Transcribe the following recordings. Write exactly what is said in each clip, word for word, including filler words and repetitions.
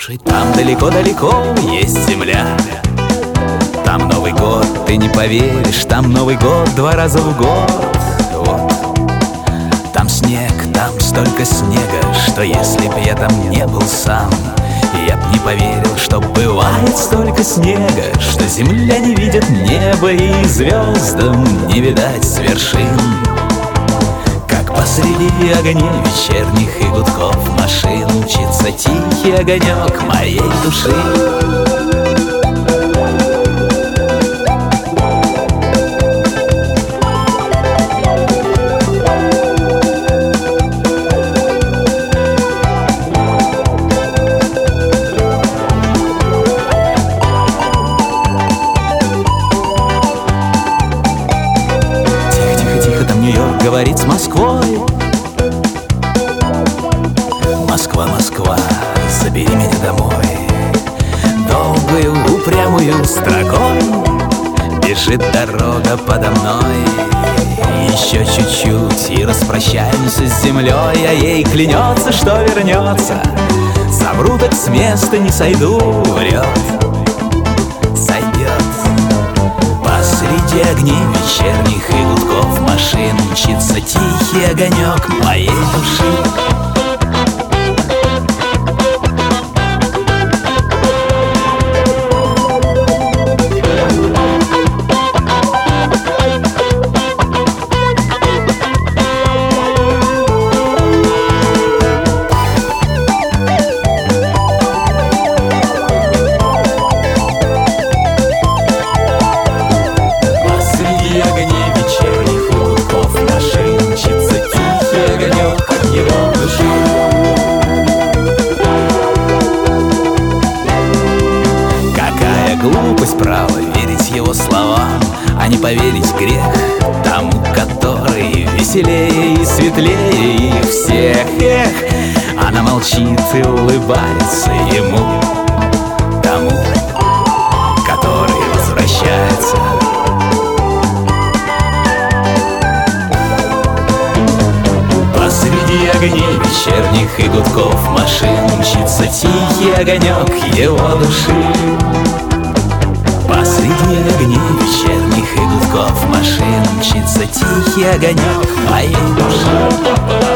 Слушай, там далеко-далеко есть земля. Там Новый год, ты не поверишь, там Новый год два раза в год. Вот. Там снег, там столько снега, что если б я там не был сам, я б не поверил, что бывает столько снега, что земля не видит неба и звездам не видать с вершин. Как посреди огней вечерних и гудков машин мчится тихий огонек моей души. Говорит с Москвой. Москва, Москва, забери меня домой. Долгую упрямую строкой бежит дорога подо мной. Еще чуть-чуть и распрощаемся с землей, а ей клянется, что вернется. Совру, так с места не сойду, врет. Сойдет. Посреди огней вечерних и гудков машин мчится тихий огонек моей души. Глупость, право, верить его словам, а не поверить грех тому, который веселее и светлее их всех. Эх, она молчит и улыбается ему, тому, который возвращается. Посреди огней вечерних и гудков машин мчится тихий огонек его души. Посреди огней вечерних и гудков машин мчится тихий огонек моей души.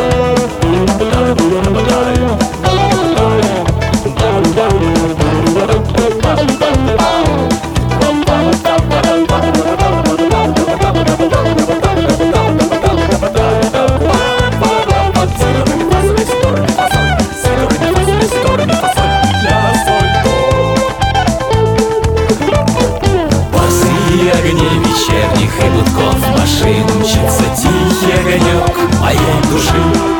Огней вечерних и гудков машин мчится тихий огонек моей души.